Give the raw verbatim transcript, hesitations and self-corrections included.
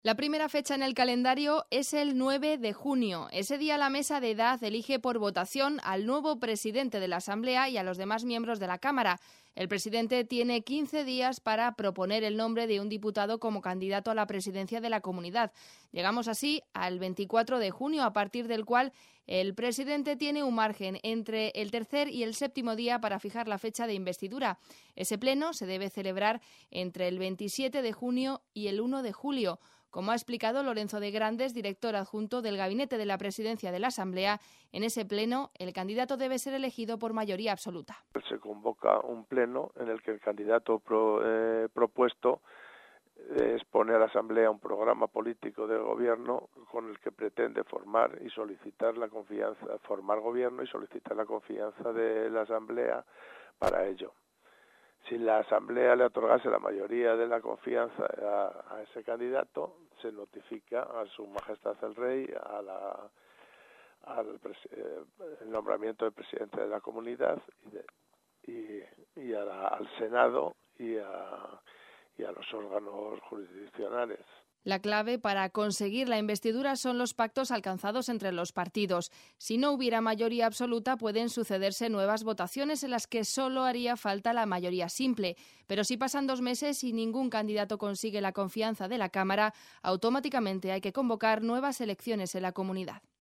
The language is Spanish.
La primera fecha en el calendario es el nueve de junio. Ese día la mesa de edad elige por votación al nuevo presidente de la Asamblea y a los demás miembros de la Cámara. El presidente tiene quince días para proponer el nombre de un diputado como candidato a la presidencia de la comunidad. Llegamos así al veinticuatro de junio, a partir del cual el presidente tiene un margen entre el tercer y el séptimo día para fijar la fecha de investidura. Ese pleno se debe celebrar entre el veintisiete de junio y el uno de julio. Como ha explicado Lorenzo de Grandes, director adjunto del Gabinete de la Presidencia de la Asamblea, en ese pleno el candidato debe ser elegido por mayoría absoluta. Se convoca un pleno en el que el candidato pro, eh, propuesto eh, expone a la Asamblea un programa político de gobierno con el que pretende formar y solicitar la confianza, formar gobierno y solicitar la confianza de la Asamblea para ello. Si la Asamblea le otorgase la mayoría de la confianza a, a ese candidato, se notifica a Su Majestad el Rey a la, al eh, el nombramiento del presidente de la comunidad y, de, y, y a la, al Senado y a, y a los órganos jurisdiccionales. La clave para conseguir la investidura son los pactos alcanzados entre los partidos. Si no hubiera mayoría absoluta, pueden sucederse nuevas votaciones en las que solo haría falta la mayoría simple. Pero si pasan dos meses y ningún candidato consigue la confianza de la Cámara, automáticamente hay que convocar nuevas elecciones en la comunidad.